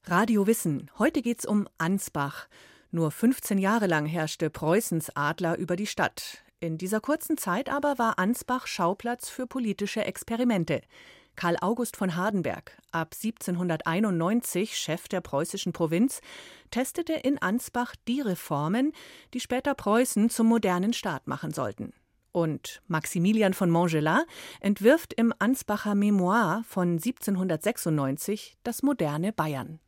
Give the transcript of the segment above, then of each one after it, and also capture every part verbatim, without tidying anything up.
Radio Wissen. Heute geht's um Ansbach. Nur fünfzehn Jahre lang herrschte Preußens Adler über die Stadt. In dieser kurzen Zeit aber war Ansbach Schauplatz für politische Experimente. Karl August von Hardenberg, ab siebzehnhunderteinundneunzig Chef der preußischen Provinz, testete in Ansbach die Reformen, die später Preußen zum modernen Staat machen sollten. Und Maximilian von Montgelas entwirft im Ansbacher Memoir von siebzehnhundertsechsundneunzig das moderne Bayern.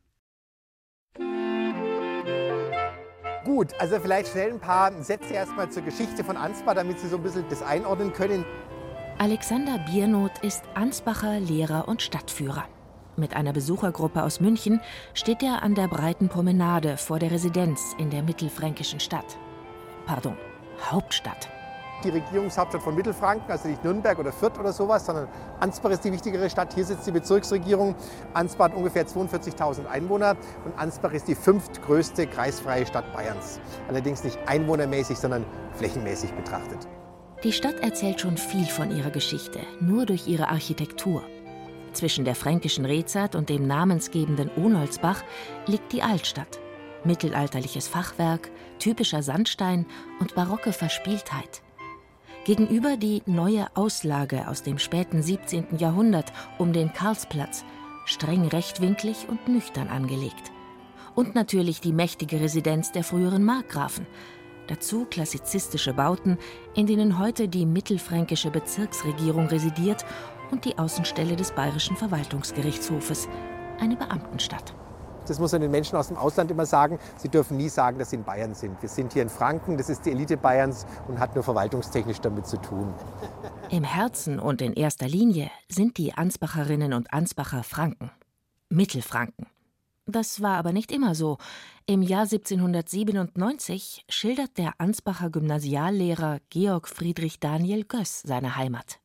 Gut, also vielleicht schnell ein paar Sätze erstmal zur Geschichte von Ansbach, damit Sie so ein bisschen das einordnen können. Alexander Biernoth ist Ansbacher Lehrer und Stadtführer. Mit einer Besuchergruppe aus München steht er an der breiten Promenade vor der Residenz in der mittelfränkischen Stadt. Pardon, Hauptstadt. Die Regierungshauptstadt von Mittelfranken, also nicht Nürnberg oder Fürth oder sowas, sondern Ansbach ist die wichtigere Stadt. Hier sitzt die Bezirksregierung. Ansbach hat ungefähr zweiundvierzigtausend Einwohner und Ansbach ist die fünftgrößte kreisfreie Stadt Bayerns. Allerdings nicht einwohnermäßig, sondern flächenmäßig betrachtet. Die Stadt erzählt schon viel von ihrer Geschichte, nur durch ihre Architektur. Zwischen der fränkischen Rezat und dem namensgebenden Ohnolzbach liegt die Altstadt. Mittelalterliches Fachwerk, typischer Sandstein und barocke Verspieltheit. Gegenüber die neue Auslage aus dem späten siebzehnten Jahrhundert um den Karlsplatz, streng rechtwinklig und nüchtern angelegt. Und natürlich die mächtige Residenz der früheren Markgrafen. Dazu klassizistische Bauten, in denen heute die mittelfränkische Bezirksregierung residiert und die Außenstelle des Bayerischen Verwaltungsgerichtshofes, eine Beamtenstadt. Das muss man den Menschen aus dem Ausland immer sagen. Sie dürfen nie sagen, dass sie in Bayern sind. Wir sind hier in Franken, das ist die Elite Bayerns und hat nur verwaltungstechnisch damit zu tun. Im Herzen und in erster Linie sind die Ansbacherinnen und Ansbacher Franken. Mittelfranken. Das war aber nicht immer so. Im Jahr siebzehnhundertsiebenundneunzig schildert der Ansbacher Gymnasiallehrer Georg Friedrich Daniel Göss seine Heimat.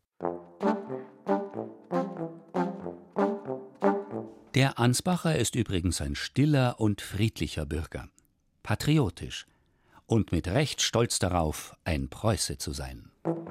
Der Ansbacher ist übrigens ein stiller und friedlicher Bürger, patriotisch und mit Recht stolz darauf, ein Preuße zu sein.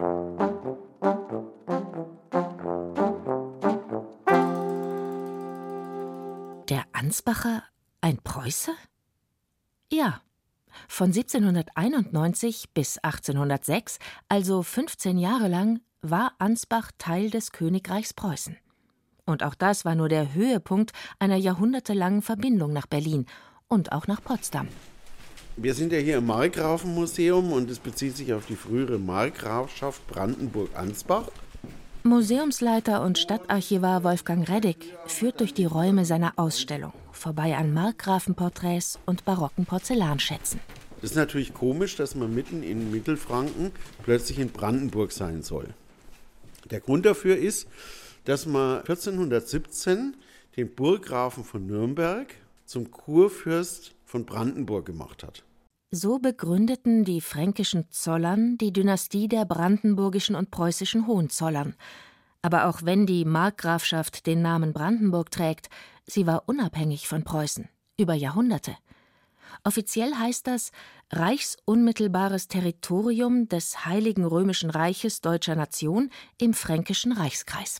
Der Ansbacher ein Preuße? Ja, von siebzehnhunderteinundneunzig bis achtzehnhundertsechs, also fünfzehn Jahre lang, war Ansbach Teil des Königreichs Preußen. Und auch das war nur der Höhepunkt einer jahrhundertelangen Verbindung nach Berlin und auch nach Potsdam. Wir sind ja hier im Markgrafenmuseum und es bezieht sich auf die frühere Markgrafschaft Brandenburg-Ansbach. Museumsleiter und Stadtarchivar Wolfgang Reddig führt durch die Räume seiner Ausstellung, vorbei an Markgrafenporträts und barocken Porzellanschätzen. Es ist natürlich komisch, dass man mitten in Mittelfranken plötzlich in Brandenburg sein soll. Der Grund dafür ist, dass man vierzehnhundertsiebzehn den Burggrafen von Nürnberg zum Kurfürst von Brandenburg gemacht hat. So begründeten die fränkischen Zollern die Dynastie der brandenburgischen und preußischen Hohenzollern. Aber auch wenn die Markgrafschaft den Namen Brandenburg trägt, sie war unabhängig von Preußen, über Jahrhunderte. Offiziell heißt das reichsunmittelbares Territorium des Heiligen Römischen Reiches Deutscher Nation im Fränkischen Reichskreis.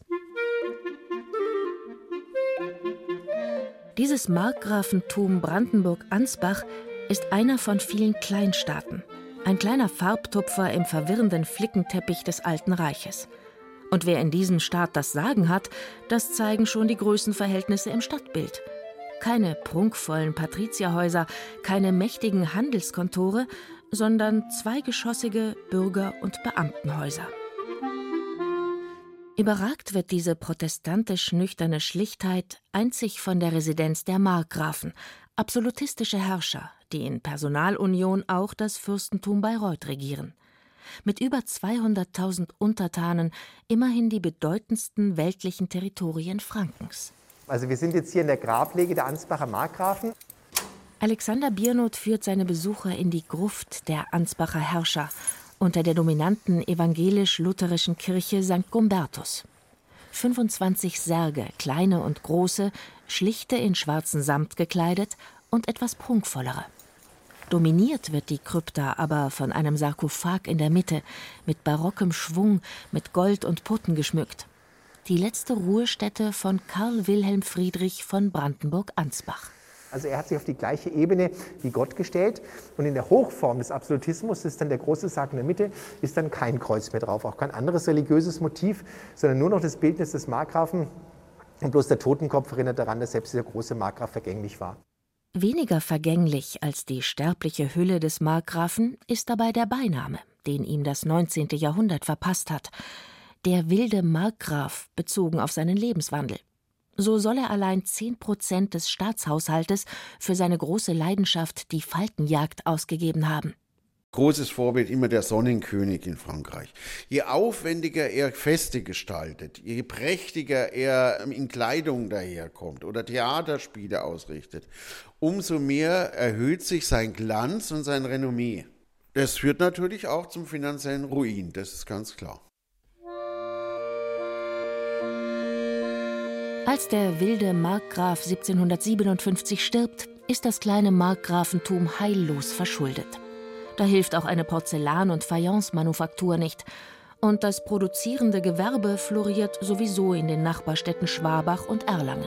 Dieses Markgrafentum Brandenburg-Ansbach ist einer von vielen Kleinstaaten, ein kleiner Farbtupfer im verwirrenden Flickenteppich des Alten Reiches. Und wer in diesem Staat das Sagen hat, das zeigen schon die Größenverhältnisse im Stadtbild. Keine prunkvollen Patrizierhäuser, keine mächtigen Handelskontore, sondern zweigeschossige Bürger- und Beamtenhäuser. Überragt wird diese protestantisch-nüchterne Schlichtheit einzig von der Residenz der Markgrafen, absolutistische Herrscher, die in Personalunion auch das Fürstentum Bayreuth regieren. Mit über zweihunderttausend Untertanen immerhin die bedeutendsten weltlichen Territorien Frankens. Also wir sind jetzt hier in der Grablege der Ansbacher Markgrafen. Alexander Biernoth führt seine Besucher in die Gruft der Ansbacher Herrscher unter der dominanten evangelisch-lutherischen Kirche Sankt Gumbertus. fünfundzwanzig Särge, kleine und große, schlichte in schwarzen Samt gekleidet und etwas prunkvollere. Dominiert wird die Krypta aber von einem Sarkophag in der Mitte, mit barockem Schwung, mit Gold und Putten geschmückt. Die letzte Ruhestätte von Karl Wilhelm Friedrich von Brandenburg-Ansbach. Also er hat sich auf die gleiche Ebene wie Gott gestellt. Und in der Hochform des Absolutismus, das ist dann der große Sarg in der Mitte, ist dann kein Kreuz mehr drauf, auch kein anderes religiöses Motiv, sondern nur noch das Bildnis des Markgrafen. Und bloß der Totenkopf erinnert daran, dass selbst dieser große Markgraf vergänglich war. Weniger vergänglich als die sterbliche Hülle des Markgrafen ist dabei der Beiname, den ihm das neunzehnte Jahrhundert verpasst hat. Der wilde Markgraf, bezogen auf seinen Lebenswandel. So soll er allein zehn Prozent des Staatshaushaltes für seine große Leidenschaft, die Falkenjagd, ausgegeben haben. Großes Vorbild immer der Sonnenkönig in Frankreich. Je aufwendiger er Feste gestaltet, je prächtiger er in Kleidung daherkommt oder Theaterspiele ausrichtet, umso mehr erhöht sich sein Glanz und sein Renommee. Das führt natürlich auch zum finanziellen Ruin, das ist ganz klar. Als der wilde Markgraf siebzehnhundertsiebenundfünfzig stirbt, ist das kleine Markgrafentum heillos verschuldet. Da hilft auch eine Porzellan- und Fayence-Manufaktur nicht. Und das produzierende Gewerbe floriert sowieso in den Nachbarstädten Schwabach und Erlangen.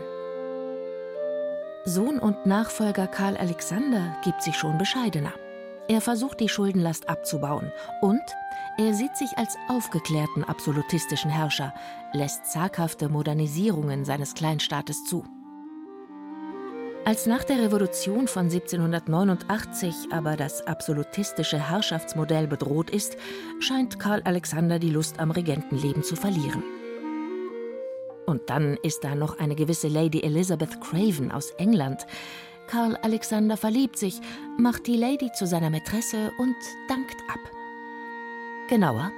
Sohn und Nachfolger Karl Alexander gibt sich schon bescheidener. Er versucht, die Schuldenlast abzubauen. Und er sieht sich als aufgeklärten absolutistischen Herrscher, lässt zaghafte Modernisierungen seines Kleinstaates zu. Als nach der Revolution von siebzehnhundertneunundachtzig aber das absolutistische Herrschaftsmodell bedroht ist, scheint Karl Alexander die Lust am Regentenleben zu verlieren. Und dann ist da noch eine gewisse Lady Elizabeth Craven aus England. Karl Alexander verliebt sich, macht die Lady zu seiner Mätresse und dankt ab. Genauer: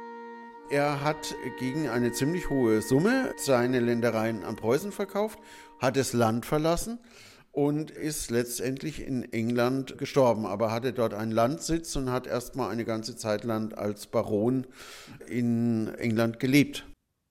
Er hat gegen eine ziemlich hohe Summe seine Ländereien an Preußen verkauft, hat das Land verlassen und ist letztendlich in England gestorben, aber hatte dort einen Landsitz und hat erst mal eine ganze Zeit lang als Baron in England gelebt.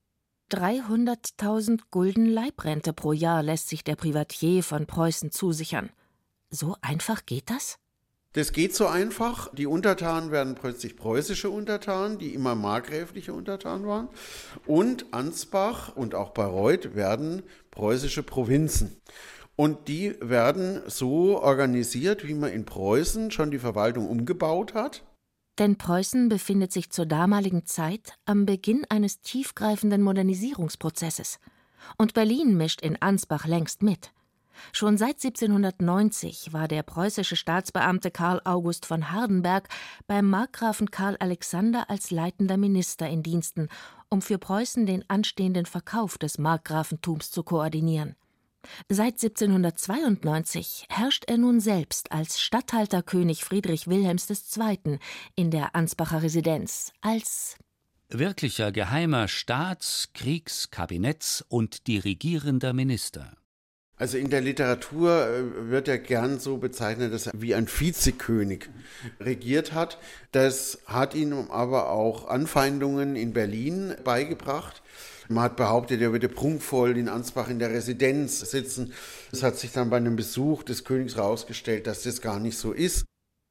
dreihunderttausend Gulden Leibrente pro Jahr lässt sich der Privatier von Preußen zusichern. So einfach geht das? Das geht so einfach. Die Untertanen werden plötzlich preußische Untertanen, die immer markgräfliche Untertanen waren. Und Ansbach und auch Bayreuth werden preußische Provinzen. Und die werden so organisiert, wie man in Preußen schon die Verwaltung umgebaut hat. Denn Preußen befindet sich zur damaligen Zeit am Beginn eines tiefgreifenden Modernisierungsprozesses. Und Berlin mischt in Ansbach längst mit. Schon seit siebzehnhundertneunzig war der preußische Staatsbeamte Karl August von Hardenberg beim Markgrafen Karl Alexander als leitender Minister in Diensten, um für Preußen den anstehenden Verkauf des Markgrafentums zu koordinieren. Seit siebzehnhundertzweiundneunzig herrscht er nun selbst als Statthalter König Friedrich Wilhelms der Zweite in der Ansbacher Residenz, als wirklicher geheimer Staats-, Kriegs-, Kabinetts- und dirigierender Minister. Also in der Literatur wird er gern so bezeichnet, dass er wie ein Vizekönig regiert hat. Das hat ihm aber auch Anfeindungen in Berlin beigebracht. Man hat behauptet, er würde prunkvoll in Ansbach in der Residenz sitzen. Es hat sich dann bei einem Besuch des Königs herausgestellt, dass das gar nicht so ist.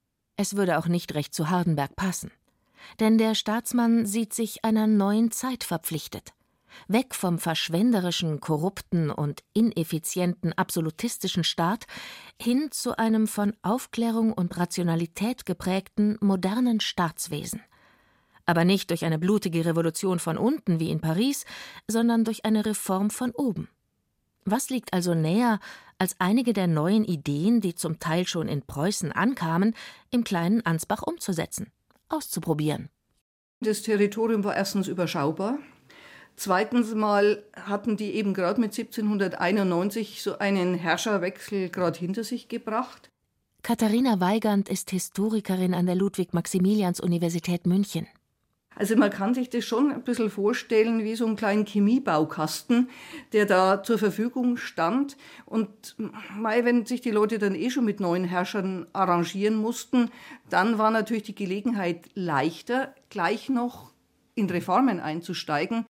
Es würde auch nicht recht zu Hardenberg passen. Denn der Staatsmann sieht sich einer neuen Zeit verpflichtet. Weg vom verschwenderischen, korrupten und ineffizienten absolutistischen Staat hin zu einem von Aufklärung und Rationalität geprägten, modernen Staatswesen. Aber nicht durch eine blutige Revolution von unten wie in Paris, sondern durch eine Reform von oben. Was liegt also näher, als einige der neuen Ideen, die zum Teil schon in Preußen ankamen, im kleinen Ansbach umzusetzen, auszuprobieren? Das Territorium war erstens überschaubar. Zweitens mal hatten die eben gerade mit siebzehnhunderteinundneunzig so einen Herrscherwechsel gerade hinter sich gebracht. Katharina Weigand ist Historikerin an der Ludwig-Maximilians-Universität München. Also man kann sich das schon ein bisschen vorstellen wie so einen kleinen Chemiebaukasten, der da zur Verfügung stand. Und mei, wenn sich die Leute dann eh schon mit neuen Herrschern arrangieren mussten, dann war natürlich die Gelegenheit leichter, gleich noch in Reformen einzusteigen.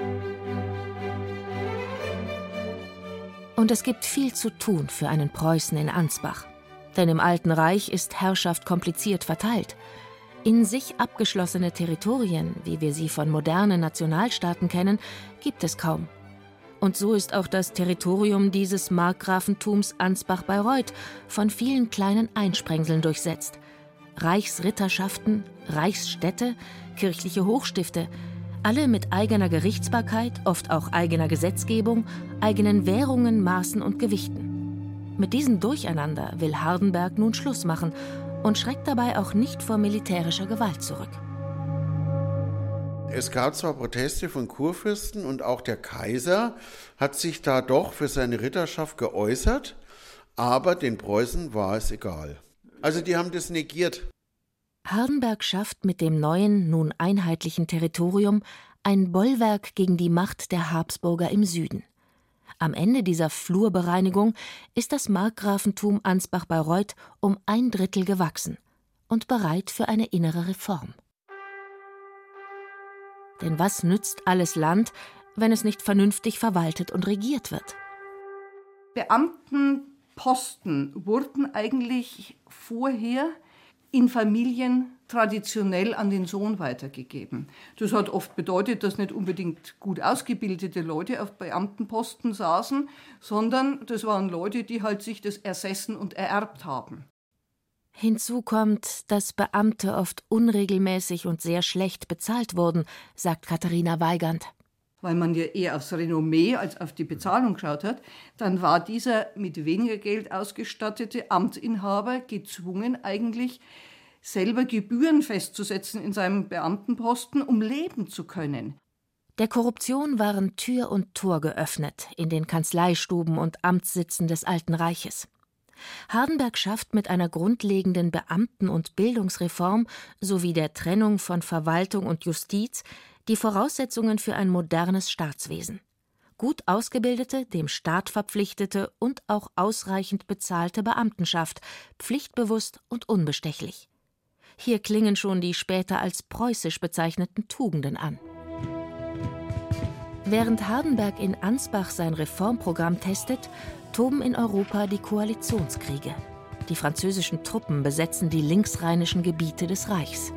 Und es gibt viel zu tun für einen Preußen in Ansbach. Denn im Alten Reich ist Herrschaft kompliziert verteilt. In sich abgeschlossene Territorien, wie wir sie von modernen Nationalstaaten kennen, gibt es kaum. Und so ist auch das Territorium dieses Markgrafentums Ansbach-Bayreuth von vielen kleinen Einsprengseln durchsetzt. Reichsritterschaften, Reichsstädte, kirchliche Hochstifte, alle mit eigener Gerichtsbarkeit, oft auch eigener Gesetzgebung, eigenen Währungen, Maßen und Gewichten. Mit diesem Durcheinander will Hardenberg nun Schluss machen und schreckt dabei auch nicht vor militärischer Gewalt zurück. Es gab zwar Proteste von Kurfürsten und auch der Kaiser hat sich da doch für seine Ritterschaft geäußert, aber den Preußen war es egal. Also die haben das negiert. Hardenberg schafft mit dem neuen, nun einheitlichen Territorium ein Bollwerk gegen die Macht der Habsburger im Süden. Am Ende dieser Flurbereinigung ist das Markgrafentum Ansbach-Bayreuth um ein Drittel gewachsen und bereit für eine innere Reform. Denn was nützt alles Land, wenn es nicht vernünftig verwaltet und regiert wird? Beamtenposten wurden eigentlich vorher in Familien traditionell an den Sohn weitergegeben. Das hat oft bedeutet, dass nicht unbedingt gut ausgebildete Leute auf Beamtenposten saßen, sondern das waren Leute, die halt sich das ersessen und ererbt haben. Hinzu kommt, dass Beamte oft unregelmäßig und sehr schlecht bezahlt wurden, sagt Katharina Weigand. Weil man ja eher aufs Renommee als auf die Bezahlung geschaut hat, dann war dieser mit weniger Geld ausgestattete Amtsinhaber gezwungen, eigentlich selber Gebühren festzusetzen in seinem Beamtenposten, um leben zu können. Der Korruption waren Tür und Tor geöffnet in den Kanzleistuben und Amtssitzen des Alten Reiches. Hardenberg schafft mit einer grundlegenden Beamten- und Bildungsreform sowie der Trennung von Verwaltung und Justiz die Voraussetzungen für ein modernes Staatswesen. Gut ausgebildete, dem Staat verpflichtete und auch ausreichend bezahlte Beamtenschaft, pflichtbewusst und unbestechlich. Hier klingen schon die später als preußisch bezeichneten Tugenden an. Während Hardenberg in Ansbach sein Reformprogramm testet, toben in Europa die Koalitionskriege. Die französischen Truppen besetzen die linksrheinischen Gebiete des Reichs.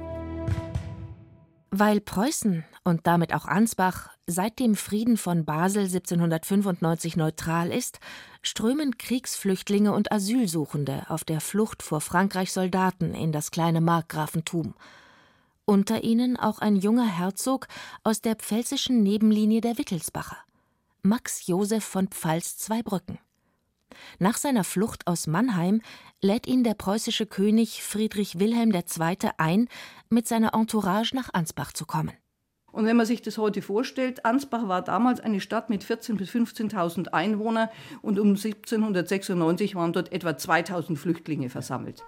Weil Preußen und damit auch Ansbach seit dem Frieden von Basel siebzehnhundertfünfundneunzig neutral ist, strömen Kriegsflüchtlinge und Asylsuchende auf der Flucht vor Frankreichs Soldaten in das kleine Markgrafentum. Unter ihnen auch ein junger Herzog aus der pfälzischen Nebenlinie der Wittelsbacher, Max Joseph von Pfalz-Zweibrücken. Nach seiner Flucht aus Mannheim lädt ihn der preußische König Friedrich Wilhelm der Zweite ein, mit seiner Entourage nach Ansbach zu kommen. Und wenn man sich das heute vorstellt, Ansbach war damals eine Stadt mit vierzehntausend bis fünfzehntausend Einwohnern und um siebzehnhundertsechsundneunzig waren dort etwa zweitausend Flüchtlinge versammelt.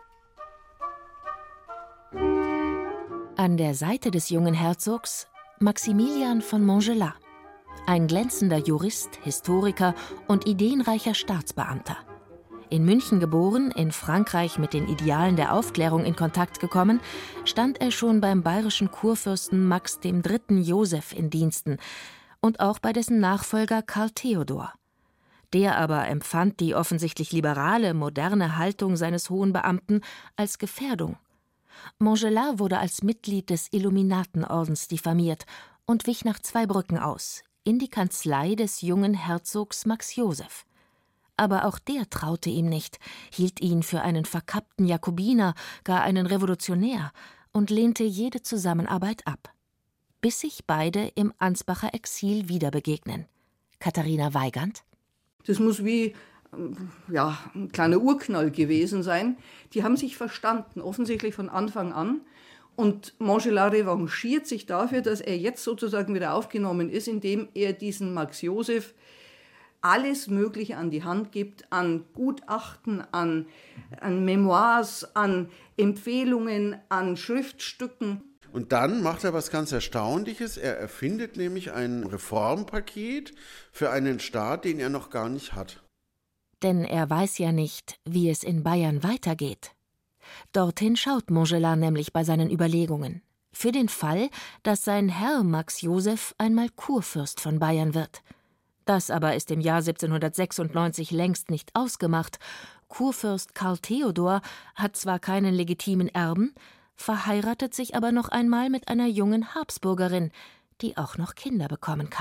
An der Seite des jungen Herzogs Maximilian von Montgelas, ein glänzender Jurist, Historiker und ideenreicher Staatsbeamter. In München geboren, in Frankreich mit den Idealen der Aufklärung in Kontakt gekommen, stand er schon beim bayerischen Kurfürsten Max dem Dritten Joseph in Diensten und auch bei dessen Nachfolger Karl Theodor. Der aber empfand die offensichtlich liberale, moderne Haltung seines hohen Beamten als Gefährdung. Montgelas wurde als Mitglied des Illuminatenordens diffamiert und wich nach Zweibrücken aus, in die Kanzlei des jungen Herzogs Max Joseph. Aber auch der traute ihm nicht, hielt ihn für einen verkappten Jakobiner, gar einen Revolutionär und lehnte jede Zusammenarbeit ab. Bis sich beide im Ansbacher Exil wieder begegnen. Katharina Weigand. Das muss wie ja, ein kleiner Urknall gewesen sein. Die haben sich verstanden, offensichtlich von Anfang an. Und Montgelas revanchiert sich dafür, dass er jetzt sozusagen wieder aufgenommen ist, indem er diesen Max Joseph alles Mögliche an die Hand gibt, an Gutachten, an, an Memoirs, an Empfehlungen, an Schriftstücken. Und dann macht er was ganz Erstaunliches. Er erfindet nämlich ein Reformpaket für einen Staat, den er noch gar nicht hat. Denn er weiß ja nicht, wie es in Bayern weitergeht. Dorthin schaut Montgelas nämlich bei seinen Überlegungen. Für den Fall, dass sein Herr Max Joseph einmal Kurfürst von Bayern wird. Das aber ist im Jahr siebzehnhundertsechsundneunzig längst nicht ausgemacht. Kurfürst Karl Theodor hat zwar keinen legitimen Erben, verheiratet sich aber noch einmal mit einer jungen Habsburgerin, die auch noch Kinder bekommen kann.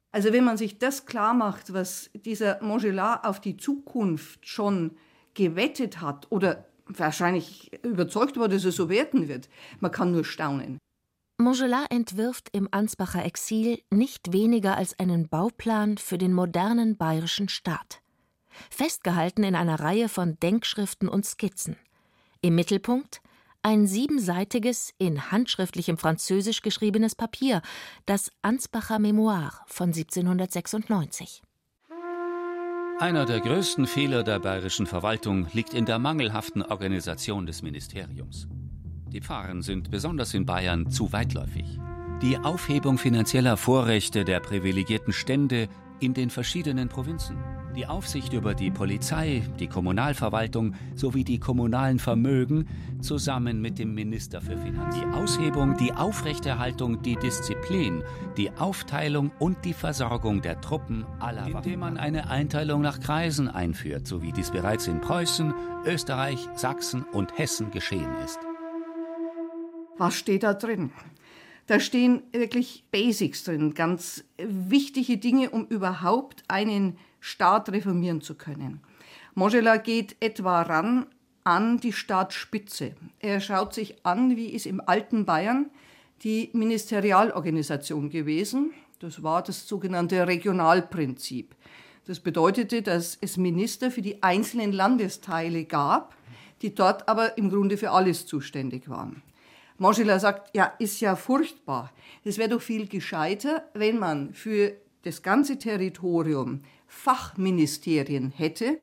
Also wenn man sich das klar macht, was dieser Montgelas auf die Zukunft schon gewettet hat oder wahrscheinlich überzeugt war, dass es so werden wird, man kann nur staunen. Montgelas entwirft im Ansbacher Exil nicht weniger als einen Bauplan für den modernen bayerischen Staat. Festgehalten in einer Reihe von Denkschriften und Skizzen. Im Mittelpunkt ein siebenseitiges, in handschriftlichem Französisch geschriebenes Papier, das Ansbacher Memoire von siebzehnhundertsechsundneunzig. Einer der größten Fehler der bayerischen Verwaltung liegt in der mangelhaften Organisation des Ministeriums. Die Pfarren sind besonders in Bayern zu weitläufig. Die Aufhebung finanzieller Vorrechte der privilegierten Stände in den verschiedenen Provinzen, die Aufsicht über die Polizei, die Kommunalverwaltung sowie die kommunalen Vermögen zusammen mit dem Minister für Finanzen, die Aushebung, die Aufrechterhaltung, die Disziplin, die Aufteilung und die Versorgung der Truppen aller Waffen, indem man eine Einteilung nach Kreisen einführt, so wie dies bereits in Preußen, Österreich, Sachsen und Hessen geschehen ist. Was steht da drin? Da stehen wirklich Basics drin, ganz wichtige Dinge, um überhaupt einen Staat reformieren zu können. Montgelas geht etwa ran an die Staatsspitze. Er schaut sich an, wie ist im alten Bayern die Ministerialorganisation gewesen. Das war das sogenannte Regionalprinzip. Das bedeutete, dass es Minister für die einzelnen Landesteile gab, die dort aber im Grunde für alles zuständig waren. Montgelas sagt, ja, ist ja furchtbar. Es wäre doch viel gescheiter, wenn man für das ganze Territorium Fachministerien hätte.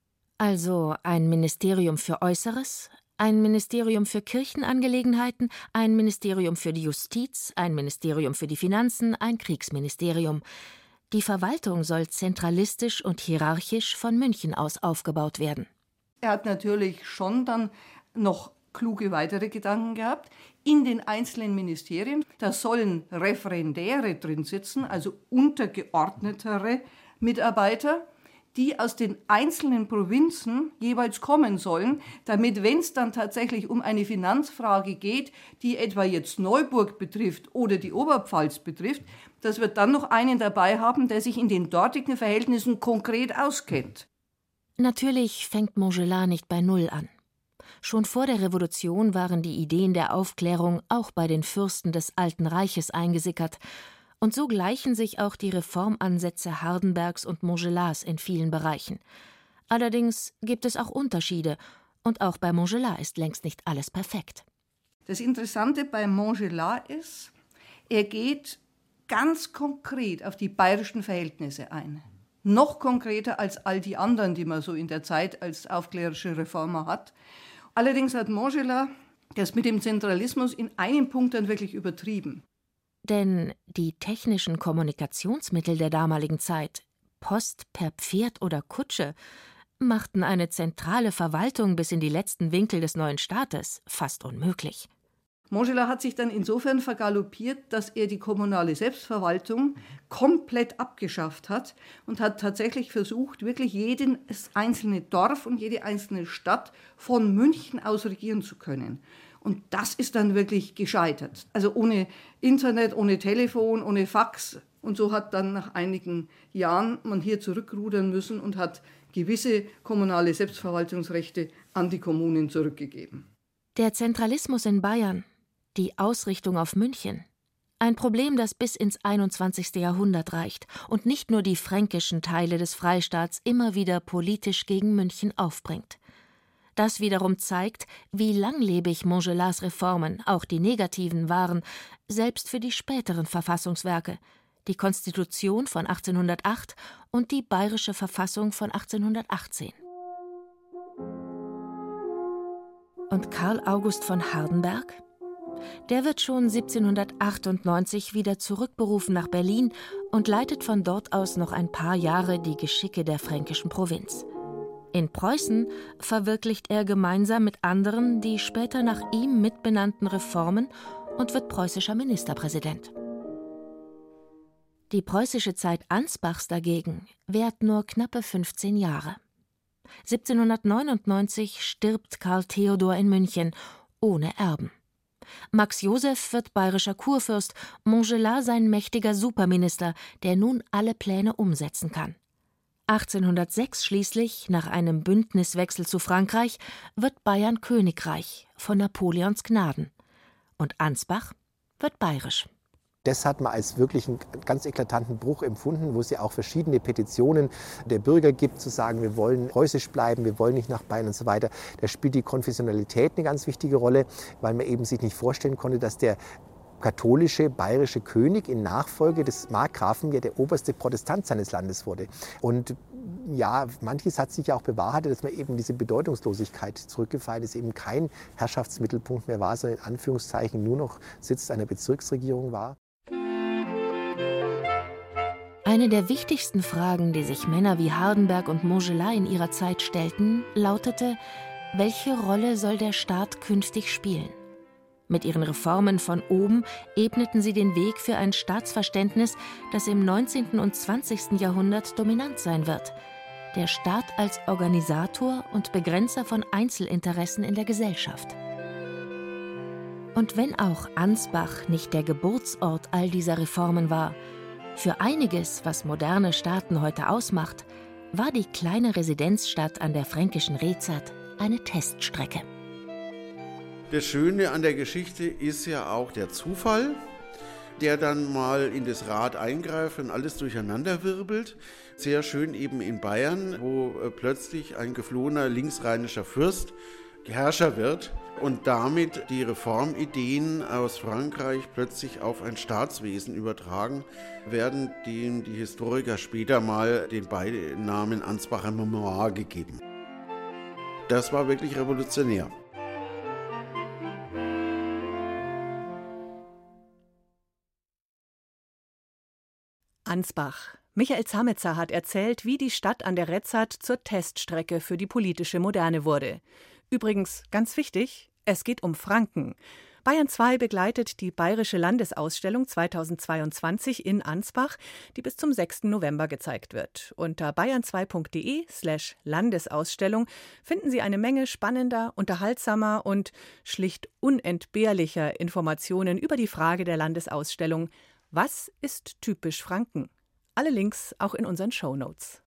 Also ein Ministerium für Äußeres, ein Ministerium für Kirchenangelegenheiten, ein Ministerium für die Justiz, ein Ministerium für die Finanzen, ein Kriegsministerium. Die Verwaltung soll zentralistisch und hierarchisch von München aus aufgebaut werden. Er hat natürlich schon dann noch kluge weitere Gedanken gehabt. In den einzelnen Ministerien, da sollen Referendäre drin sitzen, also untergeordnetere Mitarbeiter, die aus den einzelnen Provinzen jeweils kommen sollen, damit, wenn es dann tatsächlich um eine Finanzfrage geht, die etwa jetzt Neuburg betrifft oder die Oberpfalz betrifft, dass wir dann noch einen dabei haben, der sich in den dortigen Verhältnissen konkret auskennt. Natürlich fängt Montgelas nicht bei Null an. Schon vor der Revolution waren die Ideen der Aufklärung auch bei den Fürsten des Alten Reiches eingesickert. Und so gleichen sich auch die Reformansätze Hardenbergs und Montgelas in vielen Bereichen. Allerdings gibt es auch Unterschiede. Und auch bei Montgelas ist längst nicht alles perfekt. Das Interessante bei Montgelas ist, er geht ganz konkret auf die bayerischen Verhältnisse ein. Noch konkreter als all die anderen, die man so in der Zeit als aufklärerische Reformer hat. Allerdings hat Montgelas das mit dem Zentralismus in einem Punkt dann wirklich übertrieben. Denn die technischen Kommunikationsmittel der damaligen Zeit, Post per Pferd oder Kutsche, machten eine zentrale Verwaltung bis in die letzten Winkel des neuen Staates fast unmöglich. Montgelas hat sich dann insofern vergaloppiert, dass er die kommunale Selbstverwaltung komplett abgeschafft hat und hat tatsächlich versucht, wirklich jedes einzelne Dorf und jede einzelne Stadt von München aus regieren zu können. Und das ist dann wirklich gescheitert. Also ohne Internet, ohne Telefon, ohne Fax. Und so hat dann nach einigen Jahren man hier zurückrudern müssen und hat gewisse kommunale Selbstverwaltungsrechte an die Kommunen zurückgegeben. Der Zentralismus in Bayern, die Ausrichtung auf München, ein Problem, das bis ins einundzwanzigste Jahrhundert reicht und nicht nur die fränkischen Teile des Freistaats immer wieder politisch gegen München aufbringt. Das wiederum zeigt, wie langlebig Montgelas Reformen, auch die negativen, waren, selbst für die späteren Verfassungswerke, die Konstitution von achtzehnhundertacht und die Bayerische Verfassung von achtzehnhundertachtzehn. Und Karl August von Hardenberg? Der wird schon siebzehnhundertachtundneunzig wieder zurückberufen nach Berlin und leitet von dort aus noch ein paar Jahre die Geschicke der fränkischen Provinz. In Preußen verwirklicht er gemeinsam mit anderen die später nach ihm mitbenannten Reformen und wird preußischer Ministerpräsident. Die preußische Zeit Ansbachs dagegen währt nur knappe fünfzehn Jahre. siebzehnhundertneunundneunzig stirbt Karl Theodor in München, ohne Erben. Max Joseph wird bayerischer Kurfürst, Montgelas sein mächtiger Superminister, der nun alle Pläne umsetzen kann. achtzehnhundertsechs schließlich, nach einem Bündniswechsel zu Frankreich, wird Bayern Königreich von Napoleons Gnaden. Und Ansbach wird bayerisch. Das hat man als wirklich einen ganz eklatanten Bruch empfunden, wo es ja auch verschiedene Petitionen der Bürger gibt, zu sagen, wir wollen preußisch bleiben, wir wollen nicht nach Bayern und so weiter. Da spielt die Konfessionalität eine ganz wichtige Rolle, weil man eben sich nicht vorstellen konnte, dass der katholische bayerische König in Nachfolge des Markgrafen ja der oberste Protestant seines Landes wurde. Und ja, manches hat sich ja auch bewahrheitet, dass man eben diese Bedeutungslosigkeit zurückgefallen ist, eben kein Herrschaftsmittelpunkt mehr war, sondern in Anführungszeichen nur noch Sitz einer Bezirksregierung war. Eine der wichtigsten Fragen, die sich Männer wie Hardenberg und Montgelas in ihrer Zeit stellten, lautete: Welche Rolle soll der Staat künftig spielen? Mit ihren Reformen von oben ebneten sie den Weg für ein Staatsverständnis, das im neunzehnten und zwanzigsten Jahrhundert dominant sein wird. Der Staat als Organisator und Begrenzer von Einzelinteressen in der Gesellschaft. Und wenn auch Ansbach nicht der Geburtsort all dieser Reformen war, für einiges, was moderne Staaten heute ausmacht, war die kleine Residenzstadt an der fränkischen Rezat eine Teststrecke. Das Schöne an der Geschichte ist ja auch der Zufall, der dann mal in das Rad eingreift und alles durcheinander wirbelt. Sehr schön eben in Bayern, wo äh, plötzlich ein geflohener linksrheinischer Fürst Herrscher wird und damit die Reformideen aus Frankreich plötzlich auf ein Staatswesen übertragen werden, dem die Historiker später mal den Beinamen Ansbacher Memoir gegeben. Das war wirklich revolutionär. Ansbach. Michael Zametzer hat erzählt, wie die Stadt an der Rezat zur Teststrecke für die politische Moderne wurde. Übrigens, ganz wichtig, es geht um Franken. Bayern zwei begleitet die Bayerische Landesausstellung zweitausendzweiundzwanzig in Ansbach, die bis zum sechsten November gezeigt wird. Unter bayern zwei punkt de slash Landesausstellung finden Sie eine Menge spannender, unterhaltsamer und schlicht unentbehrlicher Informationen über die Frage der Landesausstellung: Was ist typisch Franken? Alle Links auch in unseren Shownotes.